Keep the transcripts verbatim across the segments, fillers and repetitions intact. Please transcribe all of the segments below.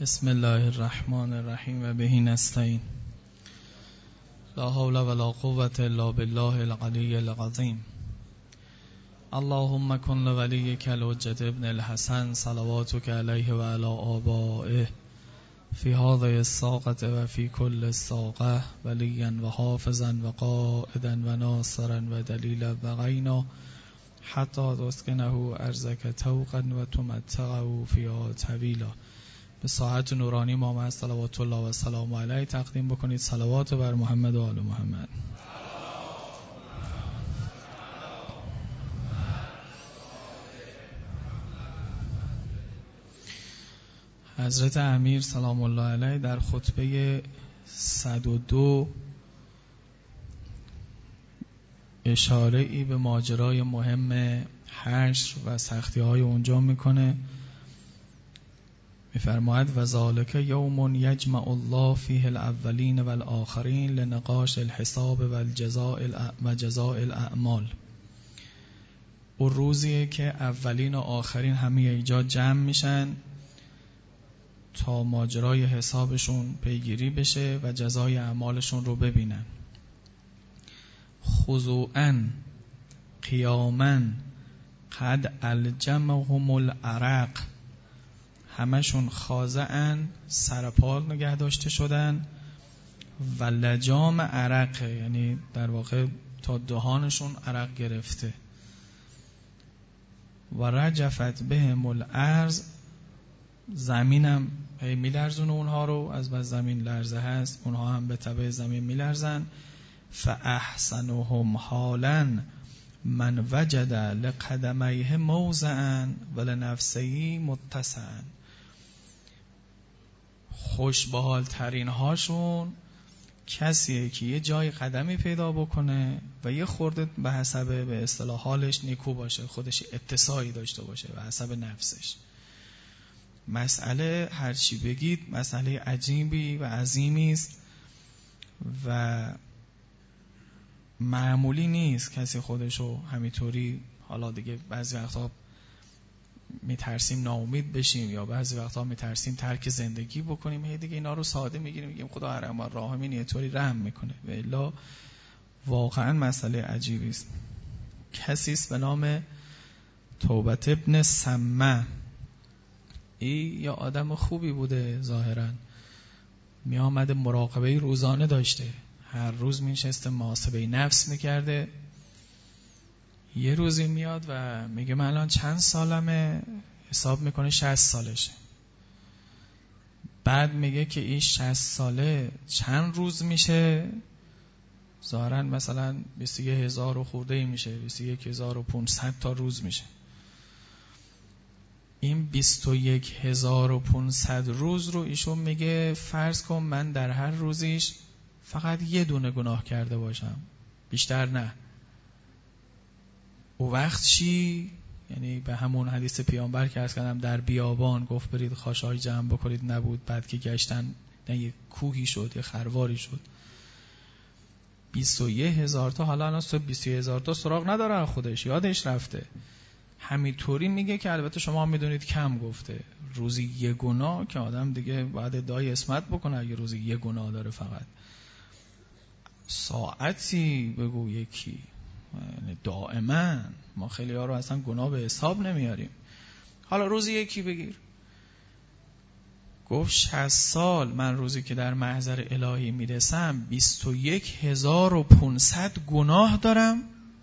بسم الله الرحمن الرحیم و به نستعین. لا حول ولا قوة الا بالله العلی العظیم. اللهم کن لولیک الحجة ابن الحسن صلواتک علیه و علی آبائه فی هذه الساقة و فی کل الساقة ولیا و حافظا و قائدا و ناصرا و دلیلا و غینا حتی تسکنه ارضک طوقا و تمتعه فیها طویلا. به ساعت نورانی محمد صلوات الله و سلام علیه تقدیم بکنید صلوات بر محمد و آل محمد. حضرت امیر سلام الله علیه در خطبه صد و دو اشاره ای به ماجرای مهم حشر و سختی های اونجا میکنه. میفرماید و ذالک یوم یجمع الله فیه الاولین و الاخرین لنقاش الحساب و الجزاء و جزاء الاعمال. اون روزیه که اولین و آخرین همه اینجا جمع میشن تا ماجرای حسابشون پیگیری بشه و جزای اعمالشون رو ببینن. خضوعاً قیاماً قد الجمهم العرق، همشون خاضعن سرپال نگه داشته شدن و لجام عرق، یعنی در واقع تا دهانشون عرق گرفته. و رجفت بهم الارض، زمینم میلرزونه اونها رو، از بس زمین لرزه هست اونها هم به تبع زمین میلرزن. فاحسنهم حالا من وجد لقدمیه موضعا ولنفسه متسعا، خوش به حال ترین هاشون کسیه که یه جای قدمی پیدا بکنه و یه خورده به حسب به اصطلاح حالش نیکو باشه، خودش اتساعی داشته باشه به حسب نفسش. مسئله هرچی بگید مسئله عجیبی و عظیمی است و معمولی نیست کسی خودشو همینطوری، حالا دیگه بعضی وقتا میترسیم ناامید بشیم یا بعضی وقتا میترسیم ترک زندگی بکنیم، هی دیگه اینا رو ساده میگیریم، میگیم خدا هرم راهمین یه طوری رحم میکنه. و الا واقعا مسئله عجیبی است. کسی است به نام توبت ابن سمه، این یا آدم خوبی بوده ظاهرا، می آمده مراقبه روزانه داشته، هر روز می نشسته محاسبه نفس میکرده. یه روزی میاد و میگه من الان چند سالمه، حساب میکنه شصت سالشه. بعد میگه که این شصت ساله چند روز میشه، ظاهرا مثلا بیست و یک هزار و خورده ای میشه، بیست و یک هزار و پانصد تا روز میشه. این بیست و یک هزار و پانصد روز رو ایشون میگه فرض کن من در هر روزیش فقط یه دونه گناه کرده باشم، بیشتر نه. او وقت چی؟ یعنی به همون حدیث پیامبر که عرض کردم در بیابان گفت برید خاشای جمع بکنید، نبود. بعد که گشتن نه یه کوهی شد یه خرواری شد. بیست و یک هزار تا، حالا الان تو بیست و یک هزار تا سراغ نداره خودش، یادش رفته. همینطوری میگه که البته شما میدونید کم گفته، روزی یه گناه که آدم دیگه باید ادعای اسمت بکنه اگه روزی یه گناه داره. فقط ساعتی بگو یکی، یعنی دائما ما خیلی ها رو اصلا گناه به حساب نمیاریم. حالا روزی یکی بگیر. گفت شصت سال من روزی که در محضر الهی میرسم بیست و یک هزار و پانصد گناه دارم.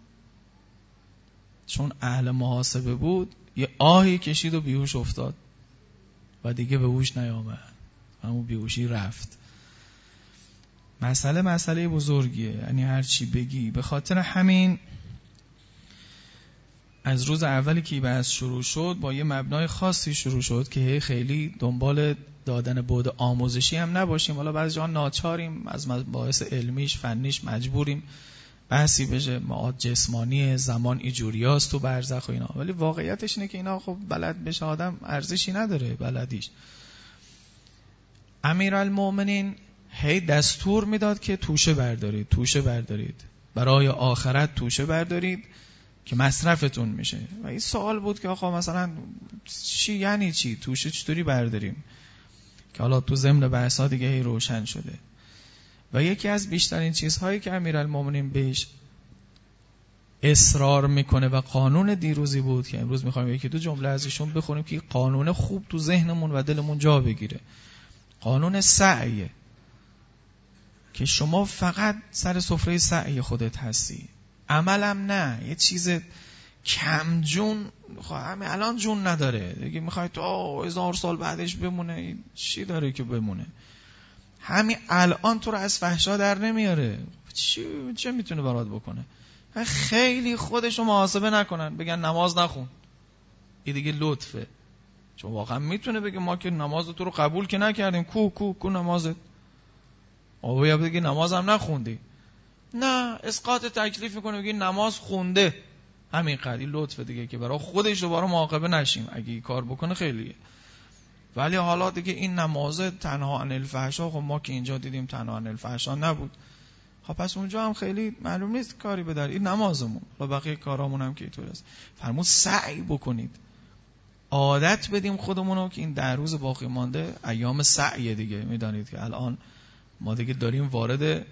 چون اهل محاسبه بود یه آهی کشید و بیهوش افتاد و دیگه به هوش نیامد، همون بیهوشی رفت. مسئله مسئله بزرگیه، یعنی هر چی بگی. به خاطر همین از روز اولی که بحث شروع شد با یه مبنای خاصی شروع شد که خیلی دنبال دادن بعد آموزشی هم نباشیم. حالا بعضی جا ناچاریم از باعث علمیش فنیش مجبوریم بحثی بشه، معاد جسمانی زمان اینجوریاست تو برزخ و اینا، ولی واقعیتش اینه که اینا خب بلد بشه آدم ارزشی نداره بلدیش. امیرالمومنین هی دستور میداد که توشه بردارید توشه بردارید برای آخرت، توشه بردارید که مصرفتون میشه. و این سوال بود که آقا مثلا چی یعنی چی توشه چطوری برداریم؟ که که حالا تو ضمن بحثا دیگه هی روشن شده. و یکی از بیشترین چیزهایی که امیرالمومنین بهش اصرار میکنه و قانون دیروزی بود که امروز میخوایم یکی دو جمله از ایشون بخونیم که قانون خوب تو ذهنمون و دلمون جا بگیره. قانون سعیه که شما فقط سر سفره سعی خودت هستی، عملم نه. یه چیز کم جون همه الان جون نداره دیگه، میخوای تو هزار سال بعدش بمونه، چی داره که بمونه؟ همین الان تو رو از فحشا در نمیاره، چی چه میتونه برات بکنه؟ خیلی خودشو محاسبه نکنن، بگن نماز نخون، این دیگه لطفه. چون واقعا میتونه بگه ما که نماز تو رو قبول که نکردیم، کو کو کو نمازت، آبا یا بگه نمازم نخوندی. نه، اسقاط تکلیف میکنه، بگه نماز خونده، همین قدری لطفه دیگه که برای خودش دوباره معاقبه نشیم. اگه این کار بکنه خیلیه. ولی حالا دیگه این نماز تنها عن الفحشا، خب ما که اینجا دیدیم تنها عن الفحشا نبود، خب پس اونجا هم خیلی معلوم نیست کاری بدار این نمازمون و بقیه کارامون هم که اینطور است. فرمود سعی بکنید، عادت بدیم خودمونو که این در روز باقی مانده ایام سعی دیگه. میدانید که الان ما دیگه داریم وارد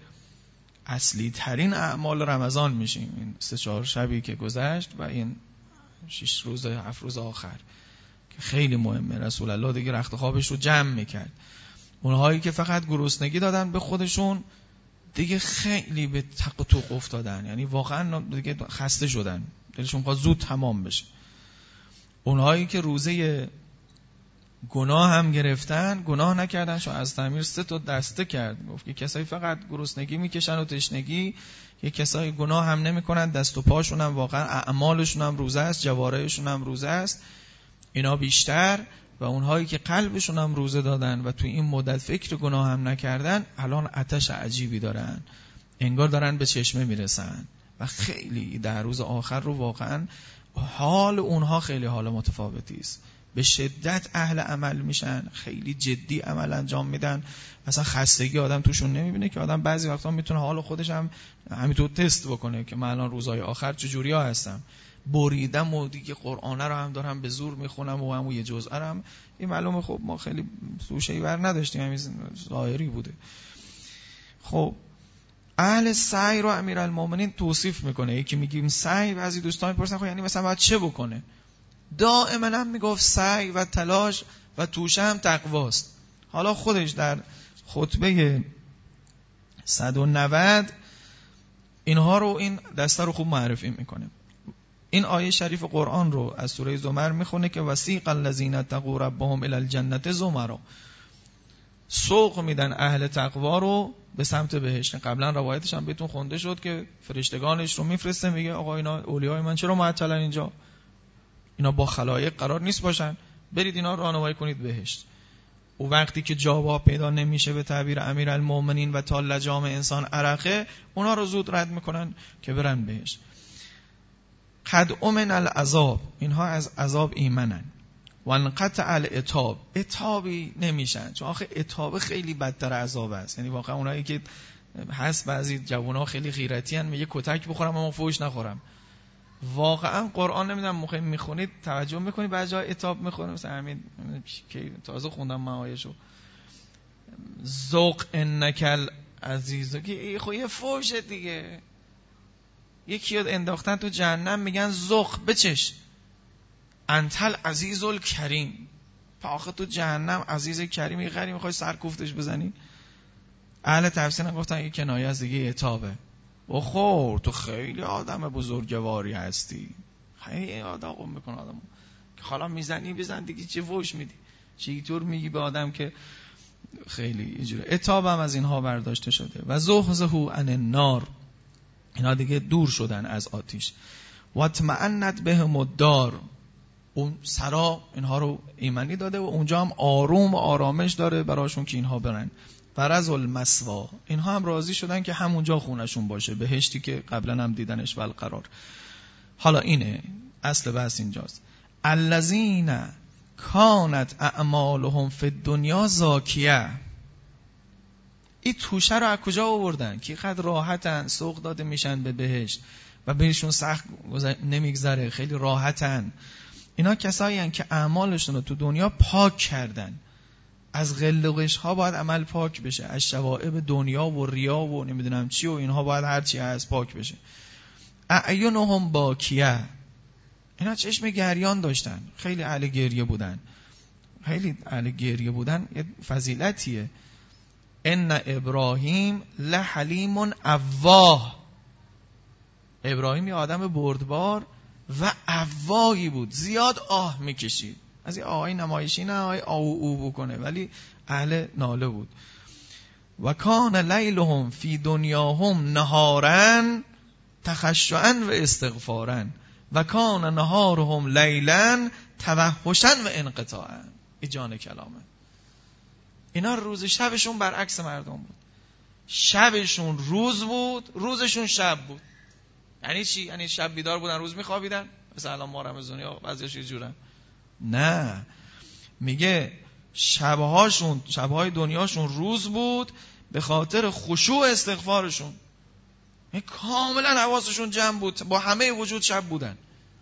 اصلی ترین اعمال رمضان میشیم، این سه چهار شبی که گذشت و این شش روز هفت روز آخر که خیلی مهمه. رسول الله دیگه رخت خوابش رو جمع میکرد. اونهایی که فقط گرسنگی دادن به خودشون دیگه خیلی به تق و توق افتادن، یعنی واقعا دیگه خسته شدن، دلشون خواست زود تمام بشه. اونهایی که روزه گناه هم گرفتن، گناه نکردن، شو از تعمیر سه تا دسته کرد، گفت که کسایی فقط گرسنگی میکشن و تشنگی، یک کسایی گناه هم نمیکنن، دست و پاشون هم واقعا اعمالشون هم روزه است، جوارحشون هم روزه است، اینا بیشتر. و اونهایی که قلبشون هم روزه دادن و توی این مدت فکر گناه هم نکردن، الان آتش عجیبی دارن، انگار دارن به چشمه میرسن و خیلی در روز آخر رو واقعا حال اونها خیلی حال متفاوتی است. به شدت اهل عمل میشن، خیلی جدی عمل انجام میدن، مثلا خستگی آدم توشون نمیبینه که آدم بعضی وقتا میتونه حال خودش هم همینطور تست بکنه که من الان روزهای آخر چجوری ها هستم، بریدم و دیگه قرآن رو هم دارم به زور میخونم و همون یه جزء هم این معلومه. خب ما خیلی سوشه‌ای بر نداشتیم، همین ظاهری بوده. خب اهل سعی رو امیرالمومنین توصیف میکنه. یکی میگیم سعی، بعضی دوستان میپرسن خب یعنی مثلا باید چه بکنه؟ دائما هم میگفت سعی و تلاش و توشه هم تقواست. حالا خودش در خطبه صد و نود اینها رو، این دسته رو خوب معرفی میکنه. این آیه شریف قرآن رو از سوره زمر میخونه که وسیق الذین اتقوا ربهم الی الجنة زمرا، سوق میدن اهل تقوا رو به سمت بهشت. قبلا روایتش هم بهتون خونده شد که فرشتگانش رو میفرسته، میگه آقا اینا اولیای من چرا معطلن اینجا، اینا با خلایق قرار نیست باشن، برید اینا رو راهنمایی کنید بهشت. و وقتی که جواب پیدا نمیشه به تعبیر امیرالمومنین و تا لجام انسان عرقه، اونا رو زود رد میکنن که برن بهشت. قد امن العذاب، اینها از عذاب ایمنن. و انقطع العتاب، عتابی نمیشن، چون آخه عتاب خیلی بدتر عذاب است. یعنی واقعا اونایی که هست بعضی جوونا خیلی غیرتی ان، میگه کتک بخورم اما فوش نخورم. واقعا قرآن نمیدونم موقع میخونید توجه میکنید بعضی جا عتاب میخونه، مثلا همین که تازه خوندم معایشو، ذوق انکل عزیز، که خب یه فوشه دیگه، یکی رو انداختن تو جهنم میگن ذوق بچش، انتل عزیز الکریم، آخه تو جهنم عزیز کریمی غری میخوای سرکوفتش بزنی؟ اهل تفسیر هم گفتن این کنایه از دیگه عتابه. و خور تو خیلی آدم بزرگواری هستی، خیلی آدم میکنه آدمو که حالا میزنی بزن دیگه، چه فوش میدی، چه طور میگی به آدم که خیلی اینجوری. عتاب هم از اینها برداشته شده. و زحزحوا عن النار، اینا دیگه دور شدن از آتش. و اطمأنت بهم الدار، اون سرا اینها رو ایمنی داده و اونجا هم آروم و آرامش داره براشون که اینها برن. فرز المسوا، اینها هم راضی شدن که همونجا خونشون باشه، بهشتی که قبلا هم دیدنش و القرار. حالا اینه اصل بحث اینجاست. الذین کانت اعمالهم فی الدنیا زاکیه، این توشه رو از کجا آوردن که قدر راحتن، سوق داده میشن به بهشت و بهشون سخت نمیگذره، خیلی راحتن. اینا کسایی هستن که اعمالشون رو تو دنیا پاک کردن، از غلقش ها باید عمل پاک بشه، از شوائب دنیا و ریا و نمیدونم چی و اینها باید هر چی هست پاک بشه. اعینهم باکیه، اینا چشم گریان داشتن، خیلی اهل گریه بودن، خیلی اهل گریه بودن، یه فضیلتیه. ان ابراهیم لحلیم اواه، ابراهیم یه آدم بردبار و اواهی بود، زیاد آه میکشید، از این آهای نمایشی نه آهای آه او او بکنه، ولی اهل ناله بود. و کان لیلهم فی دنیاهم نهارن تخشعا و استغفارا و کان نهارهم لیلا توحشا و انقطاعا. این جان کلامه. اینا روز شبشون برعکس مردم بود. شبشون روز بود، روزشون شب بود. یعنی چی؟ یعنی شب بیدار بودن، روز میخوابیدن؟ مثلا الان ما رمضانی ها بعضیش یه جورن. نه، میگه شبهاشون، شبهای دنیاشون روز بود به خاطر خشوع استغفارشون. کاملا حواسشون جمع بود، با همه وجود شب بودن،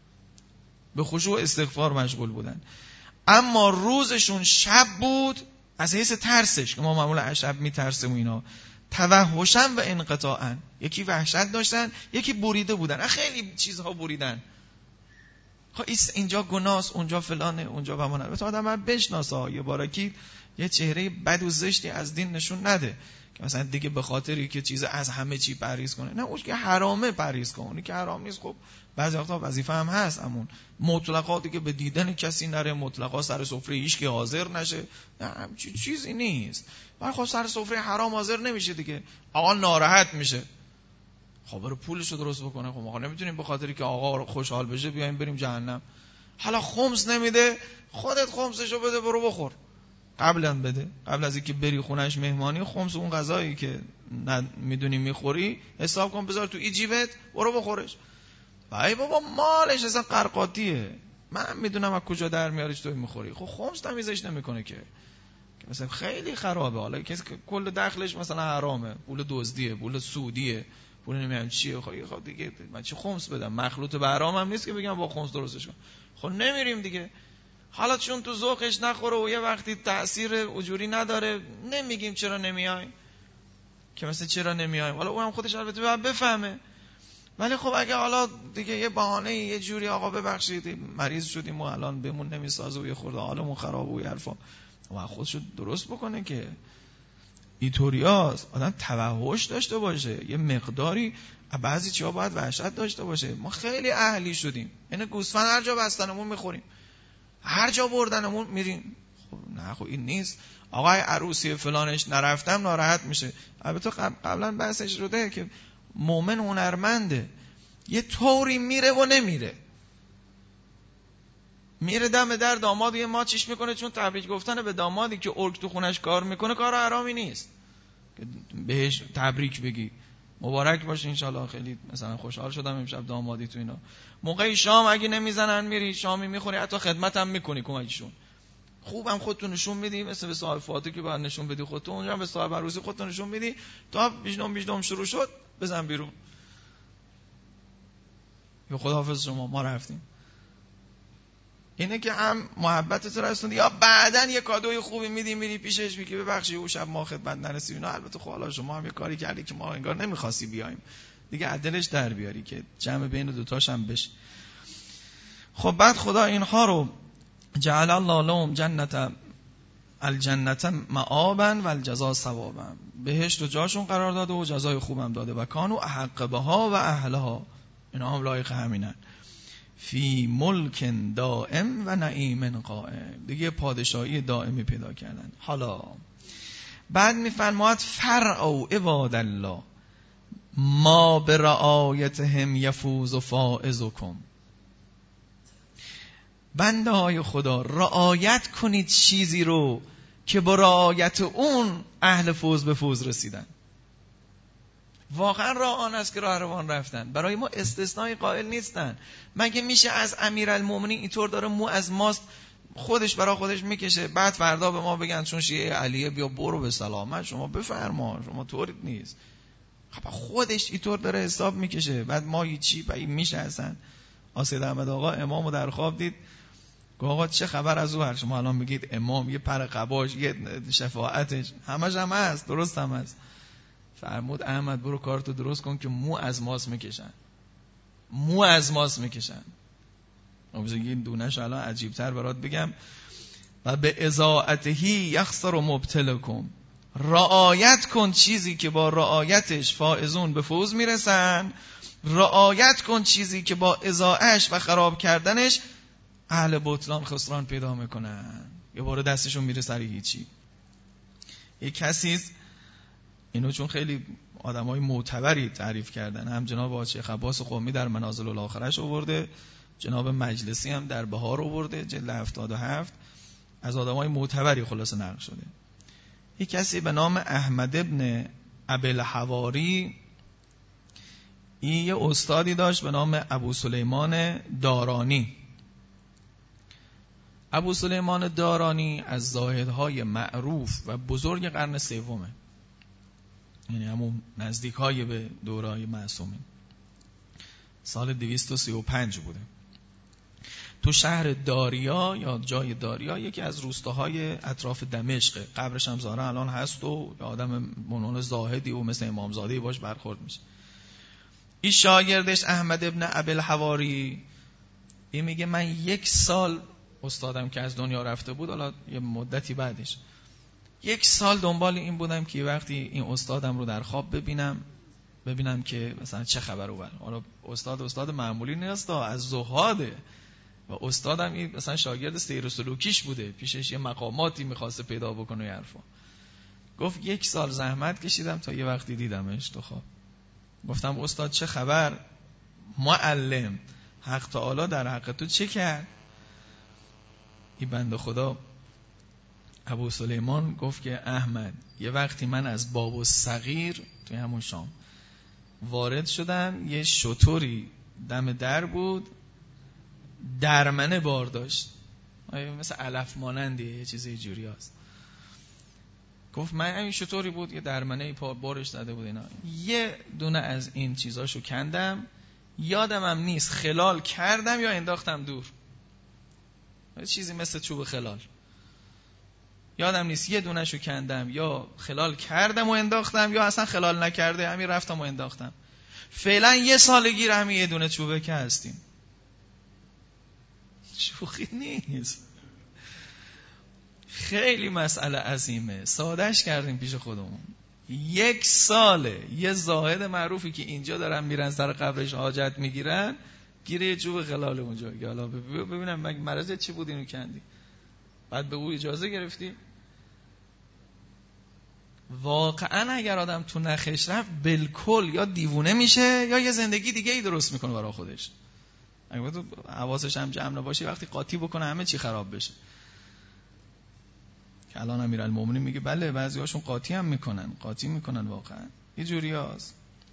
به خشوع استغفار مشغول بودن. اما روزشون شب بود از حیث ترسش، که ما معمولا از شب میترسیم و اینا. توحشا و انقطاعا، یکی وحشت داشتن، یکی بریده بودن، خیلی چیزها بریدن. خب اینجا گناست، اونجا فلانه، اونجا بمانه. تو آدم باید بشناسه، یه بارکی یه چهره بد و زشتی از دین نشون نده که مثلا دیگه به خاطری که چیز از همه چی پرهیز کنه. نه، اون که حرامه پرهیز کنه، اونی که حرام نیست خب بعضی وقتا وظیفه هم هست. امون مطلقاتی که به دیدن کسی نره، مطلقا سر سفره هیچ که حاضر نشه، نه همچین چیزی نیست. ولی خب سر سفره حرام حاضر نمیشه دیگه، آقا ناراحت میشه. خب برو پولشو درست بکنه. خب ما نمیتونیم به خاطری که آقا خوشحال بشه بیایم بریم جهنم. حالا خمس نمیده، خودت خمسشو بده برو بخور. قبلا بده، قبل از اینکه بری خونش مهمانی، خمس اون غذایی که میدونی میخوری حساب کن بذار تو ای جیبت، برو بخورش. ای بابا مالش اصلا قرقاتیه، من میدونم از کجا در میاریش توی میخوری. خب خمس تمیزش نمیکنه که مثلا خیلی خرابه. حالا کسی که کل دخلش مثلا حرامه، پول دزدیه، پول سودیه، پول نمیدونم چیه، خب خب دیگه من چه خمس بدم؟ مخلوط به حرام هم نیست که بگم با خمس درستش کن. خب نمیریم دیگه. حالا چون تو ذوقش نخوره و یه وقتی تأثیر اجوری نداره نمیگیم چرا نمیایم، که مثلا چرا نمیایم. حالا اون هم خودش البته باید بفهمه. ولی خب اگه حالا دیگه یه بهانه یه جوری آقا ببخشید مریض شدیم و الان بهمون نمیسازه و یه خورده حالمون خرابه و حرفا، و خودشو درست بکنه که اینطوریاست. آدم توحش داشته باشه، یه مقداری بعضی چیزا باید وحشت داشته باشه. ما خیلی اهلی شدیم، یعنی گوسفند هر جا بستنمون میخوریم، هر جا بردنمون میریم. خب نه، خب این نیست. آقای عروسی فلانش نرفتم ناراحت میشه. البته قبلا بحثش شده که مومن هنرمنده، یه طوری میره و نمیره، میره دم در داماد یه ماچش میکنه، چون تبریک گفتن به دامادی که ارگ تو خونش کار میکنه کار حرامی نیست که بهش تبریک بگی مبارک باشه انشالله خیلی مثلا خوشحال شدم امشب دامادی تو اینا. موقع شام اگه نمیزنن میری شامی میخوری، حتی خدمت هم میکنی کمکشون، خوبم خودتون نشون میدی، مثل به صاحب فاطمه که باید نشون بدی خودتون، اونجا به صاحب عروسی خودتون نشون میدی. تا بیجنم بیجنم شروع شد بزن بیرون، یا خداحافظ شما ما رفتیم. اینه که هم محبتت رسوندی یا بعداً یه کادوی خوبی میدی میری پیشش میگی ببخشید اون شب ما خدمت نرسیدیم. نه البته خب حالا شما هم یه کاری کردی که ما انگار نمیخواستی بیایم دیگه، عدلش در بیاری که جمع بین دوتاش هم بشه. خب بعد خدا اینها رو جعل الله لهم جنت الجنت معابا و الجزاء ثوابا، بهشت رو جاشون قرار داده و جزای خوبم داده. و کانوا احق بها و اهلها، اینا هم لایق همینن. فی ملک دائم و نعیم قائم، دیگه پادشاهی دائمی پیدا کردن. حالا بعد میفرماید فرعوا عباد الله ما برعایتهم یفوز فائزکم، بنده های خدا رعایت کنید چیزی رو که با رعایت اون اهل فوز به فوز رسیدن. واقعا راه آن است که راه روان رفتن، برای ما استثنای قائل نیستن. مگه میشه از امیرالمومنین اینطور داره مو از ماست خودش برای خودش میکشه، بعد فردا به ما بگن چون شیعه علیه بیا برو به سلامت شما بفرما، شما طوریت نیست. خب خودش اینطور داره حساب میکشه، بعد ما هیچی. بعد میشه اصلا آسید احمد آقا امامو در خواب دید گفت آقا چه خبر از او؟ شما الان میگید امام، یه پر قباش، یه شفاعتش، همش هم هست، درست هم هست. فرمود احمد برو کارتو درست کن که مو از ماس میکشن، مو از ماس میکشن. این دونش الان عجیبتر برات بگم. و به اضاعتهی یخسر و مبتلکم، رعایت کن چیزی که با رعایتش فائزون به فوز میرسن، رعایت کن چیزی که با اضاعتش و خراب کردنش اهل بطلان خسران پیدا میکنن، یه بار دستشون میره سر هیچی. یک کسی اینو چون خیلی آدمای معتبری تعریف کردن، هم جناب آقای عباس قمی در منازل الاخرش آورده، جناب مجلسی هم در بهار آورده جلد هفتاد و هفت، از آدمای معتبری خلاصه نقل شده. یک کسی به نام احمد ابن ابوالحواری، این یه استادی داشت به نام ابو سلیمان دارانی. ابو سلیمان دارانی از زاهدهای معروف و بزرگ قرن سومه، یعنی همون نزدیک های به دورای معصومین. سال دویست و سی و پنج بوده. تو شهر داریا یا جای داریا، یکی از روستاهای اطراف دمشق، قبرش هم ظاهرا الان هست و آدم منون زاهدی و مثل امامزاده‌ای باش برخورد میشه. این شاگردش احمد ابن ابوالحواری، این میگه من یک سال، استادم که از دنیا رفته بود، حالا یه مدتی بعدش، یک سال دنبال این بودم که وقتی این استادم رو در خواب ببینم ببینم که مثلا چه خبر رو. حالا استاد استاد معمولی نیست، از زهاده، و استادم این مثلا شاگرد سیر و سلوکیش بوده، پیشش یه مقاماتی میخواسته پیدا بکنه و حرفا. گفت یک سال زحمت کشیدم تا یه وقتی دیدمش تو خواب. گفتم استاد چه خبر؟ معلم، حق تعالی در حق تو چه کرد؟ این بنده خدا ابو سلیمان گفت که احمد، یه وقتی من از باب الصغیر توی همون شام وارد شدم، یه شطوری دم در بود، درمنه بار داشت، مثل علف مانندیه، یه چیزی جوری هست. گفت من این شطوری بود، یه درمنه پا بارش داده بود اینا، یه دونه از این چیزاشو کندم، یادمم نیست خلال کردم یا انداختم دور، چیزی مثل چوب خلال، یادم نیست یه دونه شو کندم یا خلال کردم و انداختم یا اصلا خلال نکرده همین رفتم و انداختم. فعلا یه سالگی همین یه دونه چوبه که هستیم، شوخی نیست، خیلی مسئله عظیمه، سادهش کردیم پیش خودمون. یک ساله یه زاهد معروفی که اینجا دارن میرن سر قبرش حاجت میگیرن، گیره یه چوب خلال اونجا، حالا ببینم مگه مرضت چی بود اینو کندی، بعد به او اجازه گرفتی؟ واقعا اگر آدم تو نخش رفت بالکل یا دیوونه میشه یا یه زندگی دیگه ای درست میکنه برای خودش. اگه تو حواسش هم جمع نباشه وقتی قاطی بکنه همه چی خراب بشه. که الان امیرالمومنین میگه بله بعضی هاشون قاطی هم میکنن، قاطی میکنن واقعا، یه جوری هست.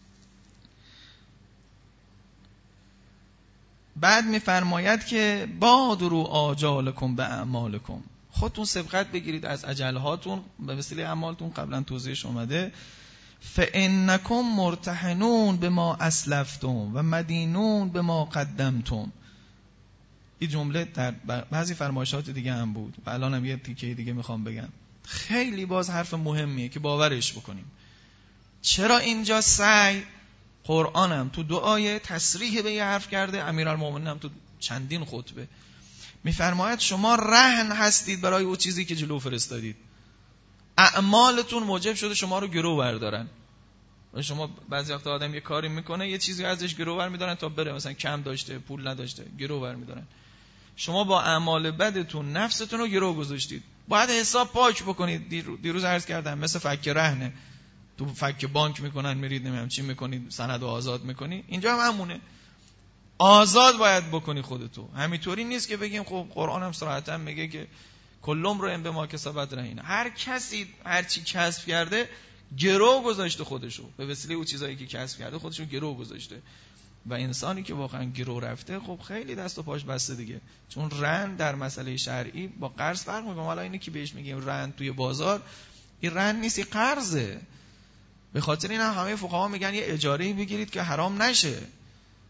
بعد میفرماید که بادروا آجالکم به اعمالکم، خودتون سبقت بگیرید از اجلهاتون به وسیله اعمالتون، قبلا توضیحش اومده. فانکم مرتهنون بما اسلفتم و مدینون بما قدمتم. این جمله در بعضی فرمایشات دیگه هم بود و الان هم یه تیکه دیگه میخوام بگم، خیلی باز حرف مهمیه که باورش بکنیم. چرا اینجا سعی قرآنم تو دو آیه تصریح به یه حرف کرده، امیرالمومنین هم تو چندین خطبه میفرماید شما رهن هستید برای اون چیزی که جلو فرستادید، اعمالتون موجب شده شما رو گرو بردارن. شما بعضی وقتا آدم یه کاری میکنه یه چیزی ازش گرو بر میدارن تا بره، مثلا کم داشته پول نداشته گرو بر میدارن. شما با اعمال بدتون نفستون رو گرو گذاشتید، باید حساب پاک بکنید. دیروز عرض کردم مثل فک رهنه، تو فک بانک میکنن میرید نمیدونم چی میکنید سند رو آزاد میکنی، اینجا هم همونه، آزاد باید بکنی خودتو. همینطوری نیست که بگیم خب قرآن هم صراحتا میگه که کلم رو به ما کسبت رهینه، هر کسی هر چی کسب کرده گرو گذاشته خودشو، به وسیله اون چیزایی که کسب کرده خودشو گرو گذاشته. و انسانی که واقعا گرو رفته خب خیلی دست و پاش بسته دیگه، چون رهن در مسئله شرعی با قرض فرق میکنه. حالا اینی که بهش میگیم رهن توی بازار، این رهن نیست، این قرضه. به خاطر این همه فقها میگن یه اجاره‌ای بگیرید که حرام نشه.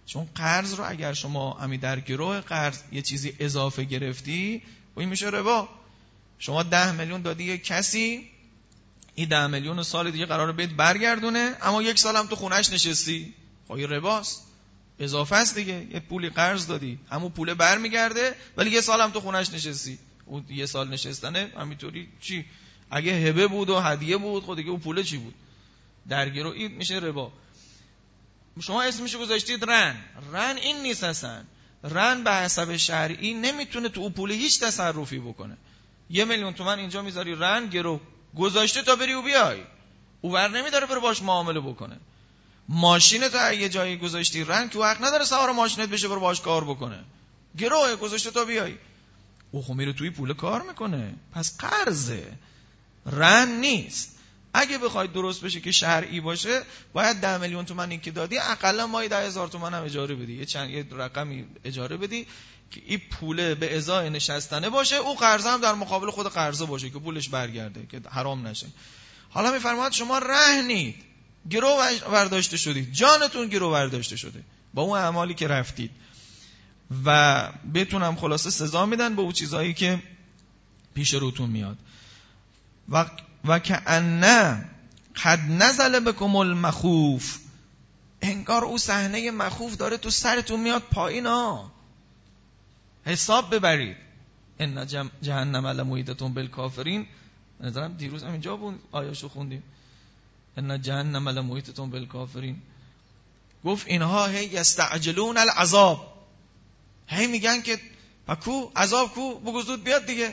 چون قرض رو اگر شما همین در گروه قرض یه چیزی اضافه گرفتی این میشه ربا. شما ده میلیون دادی یک کسی، این ده میلیون سال دیگه قراره بهت برگردونه، اما یک سال هم تو خونهش نشستی، خب این رباست، اضافه است دیگه. یه پولی قرض دادی، همون پوله برمیگرده، ولی یه سال هم تو خونهش نشستی. اون یه سال نشستنه همینطوری چی؟ اگه هبه بود و هدیه بود خود دیگه اون پوله چی بود؟ درگیرو این میشه ربا. شما اسمشو گذاشتید رن. رن این نیست اصلا. رن به حسب شرعی نمیتونه تو اون پول هیچ تصرفی بکنه. یه میلیون تومان اینجا میذاری رن، گرو گذاشته تا بری و بیای، او ور نمیداره بره باش معامله بکنه. ماشین تو یه جایی گذاشتی رن که وقت نداره سوار ماشینت بشه بره باش کار بکنه، گروه گذاشته تا بیای، او خب میره توی پول کار میکنه. پس قرضه، رن نیست. اگه بخواید درست بشه که شرعی باشه باید ده میلیون تومانی که دادی اقلا مایی ده هزار تومان هم اجاره بدی، یه چند یه رقمی اجاره بدی که این پوله به ازای نشستنه باشه، او قرضه هم در مقابل خود قرضه باشه که پولش برگرده که حرام نشه. حالا میفرماید شما رهنید، گرو برداشته شدید، جانتون گرو برداشته شده با اون اعمالی که رفتید و بهتونم خلاصه سزا میدن به اون چیزایی که پیش روتون میاد. و و که ان قد نزل بكم المخوف، انگار او صحنه مخوف داره تو سرتون میاد پایین ها، حساب ببرید. ان جهنم لمحیطة بالکافرین، نظرم دیروز هم اینجا بود آیاشو خوندیم، ان جهنم لمحیطة بالکافرین. گفت اینها هی یستعجلون العذاب، هی میگن که پکو عذاب کو، بگو زود بیاد دیگه.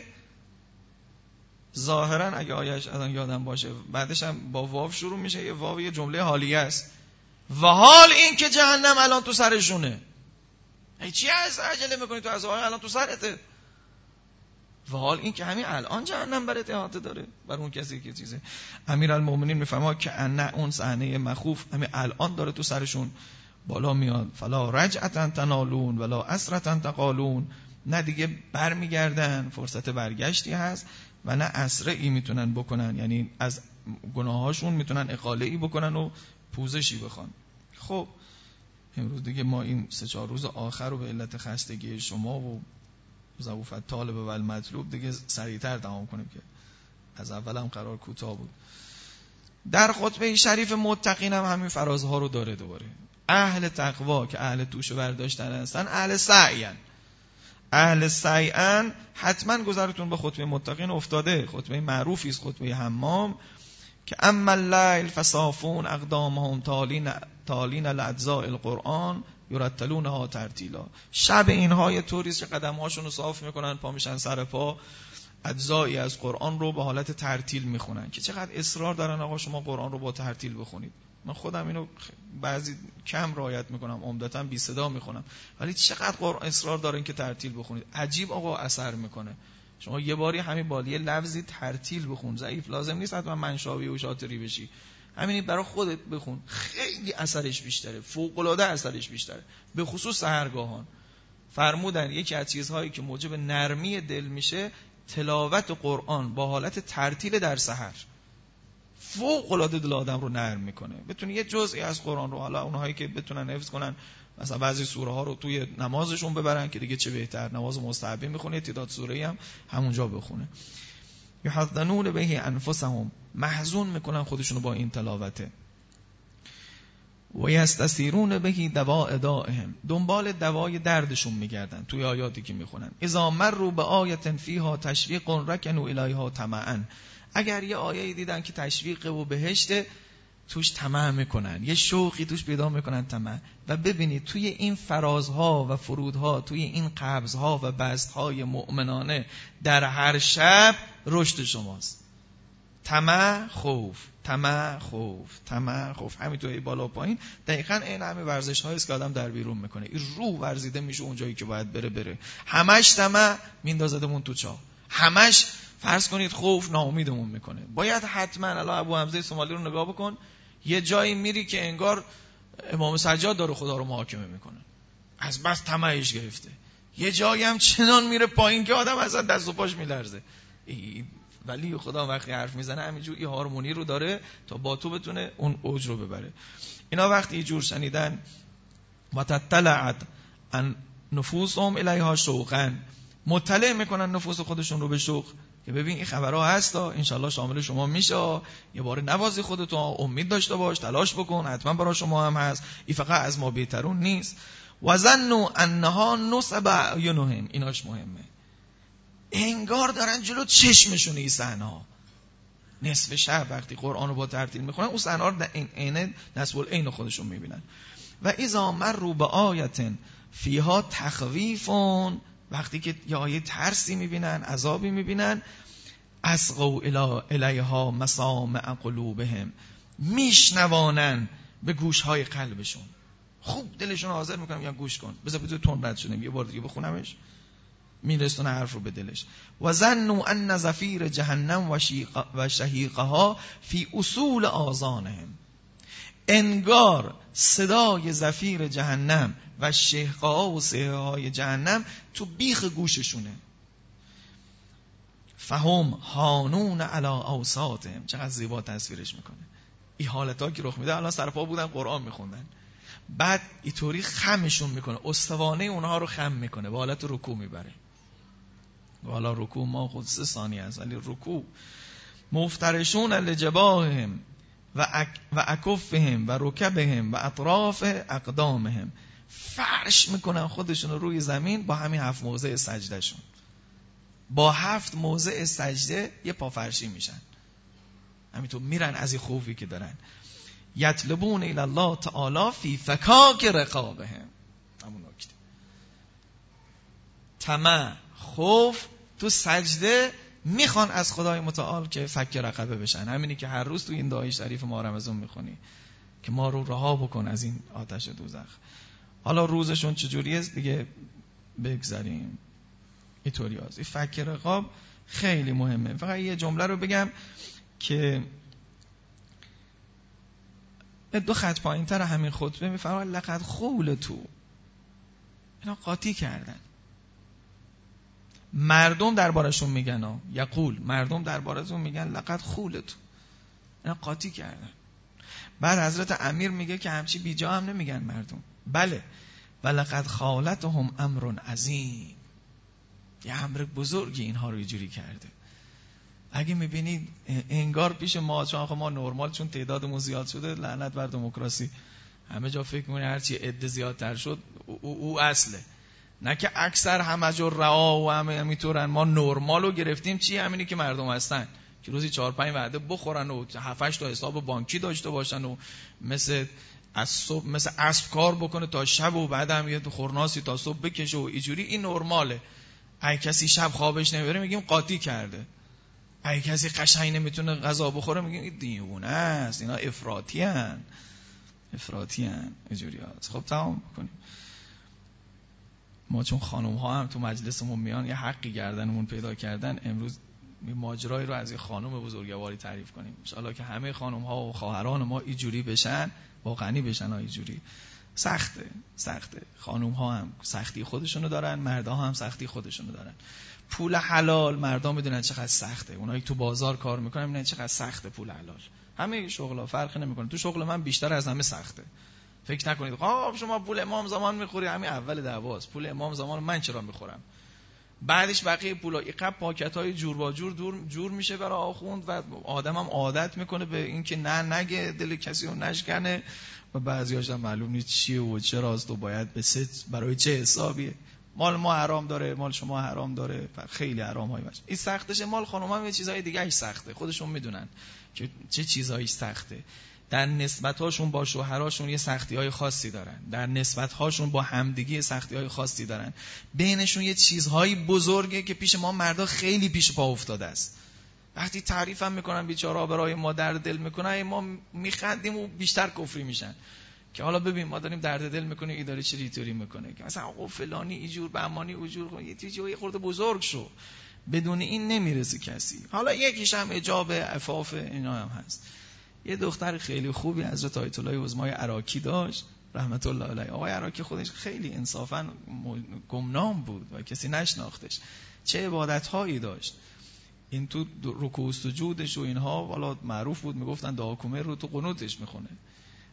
ظاهرا اگه آیش الان یادم باشه بعدش هم با واو شروع میشه، یه واو یه جمله حالیه است، و حال این که جهنم الان تو سرشونه. ای چی از عجله میکنی تو عذاب الان تو سرته؟ و حال این که همین الان جهنم برات احاطه داره بر اون کسی که چیزه. امیرالمومنین میفهمه که ان اون صحنه مخوف همین الان داره تو سرشون بالا میاد. فلا رجعتا تنالون ولا اسرتا تقالون، نه دیگه برمیگردن، فرصت برگشتی هست، و نه اسره ای میتونن بکنن، یعنی از گناهاشون میتونن اقاله ای بکنن و پوزشی بخوان. خب امروز دیگه ما این سه چهار روز آخر رو به علت خستگی شما و ضعف طالب و المطلوب دیگه سریعتر تمام کنیم که از اول هم قرار کوتاه بود. در خطبه شریف متقین هم همین فرازها رو داره دوباره. اهل تقوا که اهل توشه برداشتن هستن اهل سعیان، اهل سعیان حتما گذارتون به خطبه متقین افتاده، خطبه معروفی است، خطبه حمام، که اما اللیل فصافون اقدامهم تالین تالین الاجزاء القرآن یرتلونها ترتیلا. شب اینها یه طوریست که قدم‌هاشون رو صاف میکنن، پا میشن سر پا، اجزایی از قرآن رو به حالت ترتیل میخونن. که چقدر اصرار دارن آقا شما قرآن رو با ترتیل بخونید. من خودم اینو بعضی کم رعایت میکنم، عمدتاً بی صدا میخونم، ولی چقدر قرآن اصرار دارن که ترتیل بخونید. عجیب آقا اثر میکنه. شما یه باری همین بالیه لفظی ترتیل بخون، ضعیف لازم نیست حتما منشاوی و شاطری بشی، همینی برای خودت بخون، خیلی اثرش بیشتره، فوق العاده اثرش بیشتره. به خصوص سحرگاهان فرمودن یکی از چیزهایی که موجب نرمی دل میشه تلاوت قرآن با حالت ترتیل در سحر، فوق العاده دل آدم رو نرم میکنه. بتونی یه جزئی از قرآن رو، حالا اونهایی که بتونن حفظ کنن مثلا بعضی سوره ها رو توی نمازشون ببرن که دیگه چه بهتر، نماز مستحبی میخونه تعداد سوره‌ای هم همونجا بخونه. یحزنون به انفسهم، محزون میکنن خودشونو با این تلاوته. و یستثیرون به دواء دائهم، دنبال دوای دردشون میگردن توی آیاتی که میخونن. اذا مروا بآیه فیها تشویق رکنوا الیها طمعا، اگر یه آیه دیدن که تشویق و بهشت توش طمع میکنن، یه شوقی توش پیدا میکنن طمع. و ببینید توی این فرازها و فرودها، توی این قبضها و بسطهای مؤمنانه در هر شب رشد شماست. طمع خوف، طمع خوف، طمع خوف، همین توی بالا پایین دقیقاً این همه ورزش هایی است که آدم در بیرون میکنه. این روح ورزیده میشه اونجایی که باید بره بره. همش طمع میندازدمون تو چاه، همش فرض کنید خوف ناامیدمون میکنه. باید حتما الان ابو حمزه سومالی رو نگاه بکن، یه جایی میری که انگار امام سجاد داره خدا رو محاکمه میکنه، از بس طمعش گرفته. یه جایی هم چنان میره پایین که آدم اصلا دست و پاش میلرزه. ولی خدا وقتی حرف میزنه همینجور این هارمونی رو داره تا با تو بتونه اون اوج رو ببره. اینا وقتی یه جور شنیدن و تطلعت ان نفوسهم الیها شوقا، مطلع میکنن نفوس خودشون رو به شوق که ببین این خبرها هستا، انشالله شامل شما میشه، یه بار نوازی خودتو، امید داشته باش، تلاش بکن، حتما برای شما هم هست، این فقط از ما بهترون نیست. و ظنوا انها نصب اعینهم، ایناش مهمه، انگار دارن جلو چشمشون این صحنه‌ها. نصف شب وقتی قرآن رو با ترتیل میخونن اون صحنه‌ها رو در این عین نصب العین خودشون میبینن. و اذا مروا بآیة فیها تخویف، وقتی که یه آیه ترسی میبینن، عذابی میبینن، اسقوا الیها مسامع قلوبهم، میشنوانن به گوشهای قلبشون، خوب دلشون حاضر میکنن یا گوش کن، بذار بذار تون رد شدیم یه بار دیگه بخونمش، میرسونه حرف رو به دلش. و ظنوا ان زفیر جهنم و, و شهیقها فی اصول آذانهم، انگار صدای زفیر جهنم و شهقها و صیحه‌های جهنم تو بیخ گوششونه. فهم هانون علی اوساطهم، چقدر زیبا تصویرش میکنه این حالتا که رخ میده. الان سرپا بودن قرآن میخوندن، بعد اینطوری خمشون میکنه، استوانه اونها رو خم میکنه، به حالت رکوع میبره. والا رکوع ما خود سه ثانیه است، ولی رکوع مفترشون لجباههم و اک و اکفهم و رکبهم و اطراف اقدامهم، فرش میکنن خودشون رو روی زمین با همین هفت موضع سجده شون، با هفت موضع سجده یه پافرشی میشن، همینطور میرن از این خوفی که دارن. یطلبون الی الله تعالی فی فکاک رقابهم، همون نکته طمع، خوف تو سجده میخوان از خدای متعال که فک رقبه بشن. همینی که هر روز تو این دعای شریف ما رمضان میخونی که ما رو رها بکن از این آتش دوزخ. حالا روزشون چجوریه دیگه بگذاریم، اینطوری هست. این فک رقاب خیلی مهمه. فقط یه جمله رو بگم که دو خط پایین تر همین خطبه میفرماید لقد خولتو، اینا قاطی کردن. مردم دربارشون میگن ها، یقول مردم دربارشون میگن لقد خولتو، اینا قاطی کردن. بعد حضرت امیر میگه که همچی بیجا هم نمیگن مردم، بله و لقد خالتهم امر عظیم، یه امر بزرگی اینها رو اینجوری کرده. اگه میبینید انگار پیش ما، چون آخه ما نرمال چون تعدادمون زیاد شده، لعنت بر دموکراسی، همه جا فکر می‌کنی هرچی عده زیادتر شد او, او, او اصله، نه که اکثر همه جور رعا و همه همینطورن. ما نرمالو گرفتیم چی؟ همینی که مردم هستن که روزی چهار پنج وعده بخورن و هفت هشت تا حساب بانکی داشته باشن و مثل از صبح مثل اسب کار بکنه تا شب و بعد هم یه خورناسی تا صبح بکشه و اینجوری. این نرماله. اگه کسی شب خوابش نمیبره میگیم قاطی کرده، اگه کسی قشنگ نمیتونه غذا بخوره میگیم این دیوونه است، اینا افراطی ان افراطی ان اینجوری هست. خب تمام کنیم. ما چون خانم ها هم تو مجلسمون میان یه حقی گردنمون پیدا کردن، امروز ماجرایی رو از یه خانم بزرگواری تعریف کنیم ان شاءالله که همه خانم ها و خواهران ما اینجوری بشن، واقعی بشن. ها اینجوری سخته سخته. خانم ها هم سختی خودشونو دارن، مردا هم سختی خودشونو دارن. پول حلال مردم میدونن چقدر سخته، اونایی که تو بازار کار میکنن میدونن چقدر سخته پول حلال. همه شغلا فرقی نمیکنه، تو شغل من بیشتر از همه سخته. فکر نکنید خب شما پول امام زمان میخوری، همین اول دعواست. پول امام زمان من چرا میخورم؟ بعدش بقیه پولا اینقدر پاکت‌های جور با جور دور جور میشه برای آخوند و آدمم عادت میکنه به این که نه نگه، دل کسی رو نشکنه و بعضی‌هاش هم معلوم نیست چیه و چراست و باید به سه برای چه حسابیه. مال ما حرام داره، مال شما حرام داره، خیلی حرام‌هایی باشه. این سختشه. مال خانم‌ها یه چیزای دیگه‌اش سخته، خودشون میدونن که چه چیزایی سخته. در نسبت‌هاشون با شوهراشون یه سختی‌های خاصی دارن، در نسبت‌هاشون با همدیگه سختی‌های خاصی دارن، بینشون یه چیزهای بزرگه که پیش ما مردا خیلی پیش پا افتاده است. وقتی تعریف هم میکنن بیچاره‌ها برای ما درد دل میکنن، ما میخندیم و بیشتر کفری میشن که حالا ببین ما داریم درد دل میکنیم، این داره چه ریتوری میکنه که مثلا آقا فلانی اینجور بهمانی اونجور، یه چیزی خورده بزرگ شو، بدون این نمیرسه کسی. حالا یکیش هم اجاب عفاف اینا هم هست. یه دختر خیلی خوبی حضرت آیت الله عظمای عراقی داشت رحمت الله علیه. آقای عراقی خودش خیلی انصافا گمنام بود و کسی نشناختش، چه عبادت‌هایی داشت. این تو رکوع و سجودش و اینها والا معروف بود، میگفتن دعاکومه رو تو قنوتش میخونه.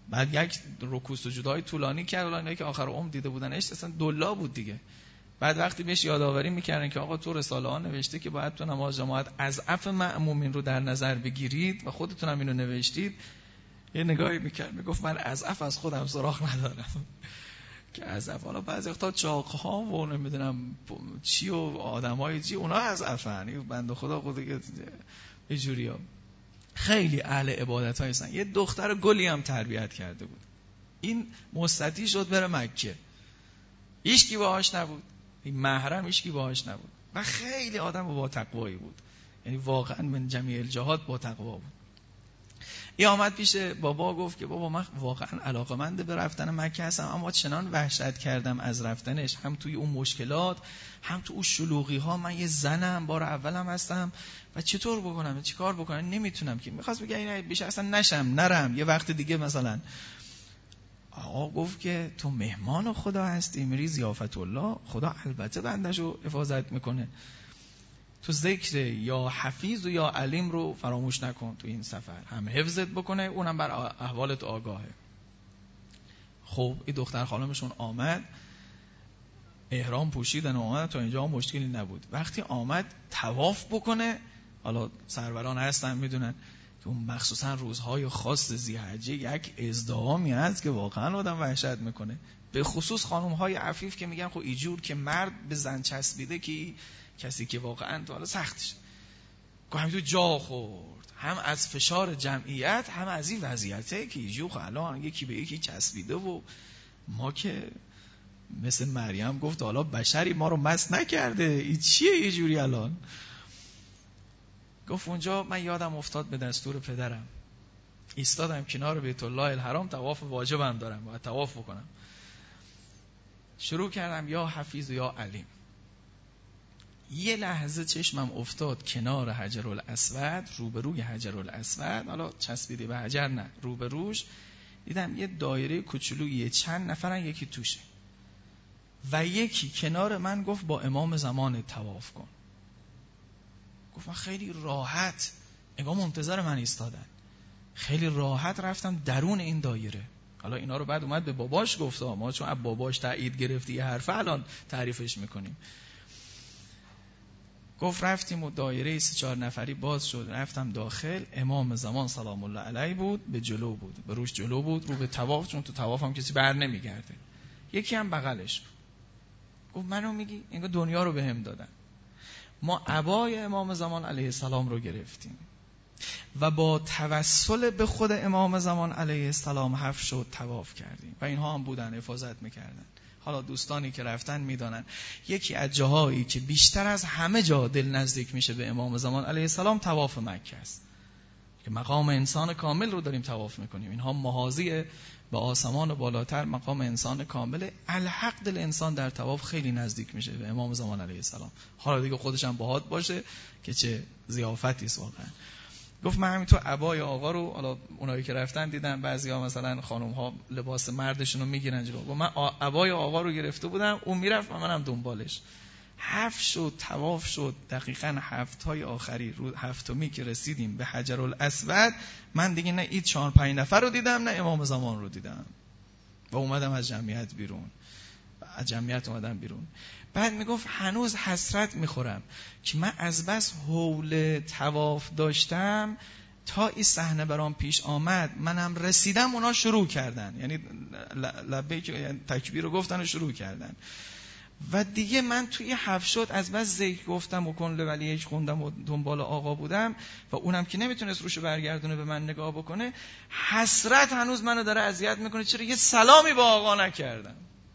بعد یک رکوع سجودهای طولانی کرد، ولی اینایی که آخر عمر دیده بودنش اصلا دلا بود دیگه. بعد وقتی بهش یادآوری میکردن که آقا تو رساله ها نوشته که باید تو نماز جماعت اضعف مأمومین رو در نظر بگیرید و خودتون هم اینو نوشتید، یه نگاهی میکرد میگفت من اضعف از خودم سراغ ندارم که اضعف، حالا بعضی وقتا چاق‌ها و نمیدونم چی و آدمای چی اونا اضعفن، این بنده خدا خود دیگه یه جوریا خیلی اهل عبادت های هستن. یه دختر گلی هم تربیت کرده بود، این مستطیع شد بره مکه، هیچکی باهاش نبود، این محرم هیچکی باهاش نبود و خیلی آدم با تقوایی بود، یعنی واقعا من جمیع الجهات با تقوا بود. این آمد پیش بابا گفت که بابا من واقعا علاقه‌مند به رفتن مکه هستم، اما چنان وحشت کردم از رفتنش، هم توی اون مشکلات هم تو اون شلوغی ها، من یه زنم بار اولم هستم و چطور بکنم چی کار بکنم نمیتونم، که میخواست بگه این بیشتر اصلا نشم نرم یه وقت دیگه مثلا. آقا گفت که تو مهمان خدا هستی، میری ضیافت الله، خدا البته بندشو حفاظت میکنه، تو ذکر یا حفیظ و یا علیم رو فراموش نکن، تو این سفر هم حفظت بکنه اونم بر احوالت آگاهه. خب این دختر خانمشون آمد، احرام پوشیدن و آمد، تا اینجا مشکلی نبود. وقتی آمد طواف بکنه، حالا سروران هستن میدونن که اون مخصوصا روزهای خاص ذی‌حجه یک ازدحامی هست که واقعا آدم وحشت میکنه، به خصوص خانم‌های عفیف که میگن خب اینجور که مرد به زن چسبیده که کسی که واقعا تو حالا سختش گاهی تو جا خورد، هم از فشار جمعیت هم از این وضعیته که اینجور الان یکی به یکی چسبیده و ما که مثل مریم گفت حالا بشری ما رو مست نکرده، این چیه یه جوری الان. گفت اونجا من یادم افتاد به دستور پدرم ایستادم کنار بیت الله الحرام، طواف واجبم دارم باید طواف بکنم، شروع کردم یا حفیظ و یا علیم. یه لحظه چشمم افتاد کنار حجرالاسود، روبروی حجرالاسود، حالا چسبیده به حجر نه، روبروش دیدم یه دایره کوچولویی چند نفرن، یکی توشه و یکی کنار من گفت با امام زمان طواف کن. گفتم خیلی راحت، انگار منتظر من ایستادن، خیلی راحت رفتم درون این دایره. حالا اینا رو بعد اومد به باباش گفت، ما چون از باباش تایید گرفتی یه حرف الان تعریفش میکنیم. گفت رفتیم و دایره سه چهار نفری باز شد، رفتم داخل، امام زمان سلام الله علیه بود، به جلو بود، به روش جلو بود، رو به طواف، چون تو طواف هم کسی بر نمیگرده، یکی هم بغلش. گفت منو میگی؟ انگار دنیا رو بهم دادن. ما عبای امام زمان علیه السلام رو گرفتیم و با توسل به خود امام زمان علیه السلام حف شد طواف کردیم و اینها هم بودن حفاظت میکردن. حالا دوستانی که رفتن میدانن یکی از جاهایی که بیشتر از همه جا دل نزدیک میشه به امام زمان علیه السلام طواف مکه است که مقام انسان کامل رو داریم طواف میکنیم. اینها محاذی به آسمان و بالاتر مقام انسان کامل، الحق دل انسان در طواف خیلی نزدیک میشه به امام زمان علیه السلام. حالا دیگه خودش هم باهات باشه که چه ضیافتی است واقعا. گفت من همینطور عبای آقا رو، حالا اونایی که رفتن دیدن بعضیا مثلا خانم ها لباس مردشون رو میگیرن جلو، گفت من عبای آقا رو گرفته بودم، اون میرفت و منم دنبالش. هفت شد طواف شد، دقیقاً هفت های آخری رو هفتمی که رسیدیم به حجرالاسود، من دیگه نه این چهار پنج نفر رو دیدم نه امام زمان رو دیدم و اومدم از جمعیت بیرون، از جمعیت اومدم بیرون. بعد میگفت هنوز حسرت میخورم که من از بس حول طواف داشتم تا این صحنه برام پیش آمد، منم رسیدم اونا شروع کردن، یعنی لبیک تکبیر رو گفتن و شروع کردن و دیگه من توی حف شد از بس ذکر گفتم و کن ولیش خوندم و دنبال آقا بودم و اونم که نمیتونست روشو برگردونه به من نگاه بکنه، حسرت هنوز منو داره اذیت میکنه چرا یه سلامی با آقا نکردم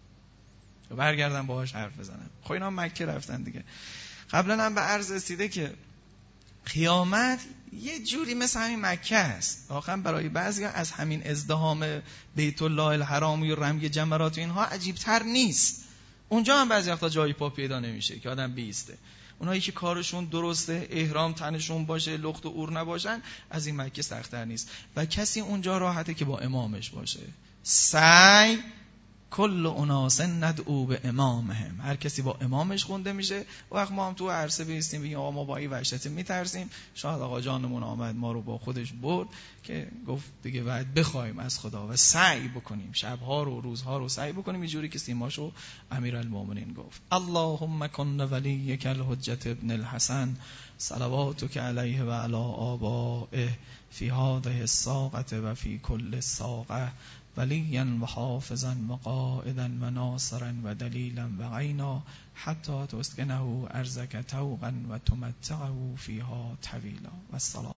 و برگردم باهاش حرف بزنم. خب اینا مکه رفتن دیگه. قبلا هم به عرض رسیده که قیامت یه جوری مثل همین مکه است، واقعا برای بعضیا از همین ازدحام بیت الله الحرام و رمی جمرات و اینها عجیب‌تر نیست. اونجا هم بعضی وقتا جایی پا پیدا نمیشه که آدم بیسته. اونایی که کارشون درسته، احرام تنشون باشه، لخت و اور نباشن، از این مکه سخت‌تر نیست و کسی اونجا راحته که با امامش باشه. سعی کل اناس ندعو به امامهم، هر کسی با امامش خونده میشه. وقت ما هم تو عرصه بیستیم بگیم آقا ما با این وحشت میترسیم، شاید آقا جانمون آمد ما رو با خودش برد که گفت دیگه باید بخوایم از خدا و سعی بکنیم، شبها رو روزها رو سعی بکنیم، اینجوری که سیماشو امیرالمومنین گفت. اللهم کن ولیک الحجة ابن الحسن صلواتک علیه و علی آبائه فی هذه الساعة و فی کل ساعة ولیا و حافظا و قائدا و ناصرا و دلیلا و عینا حتی تسکنه ارزک توقا و تمتعه فیها طویلا. و السلام.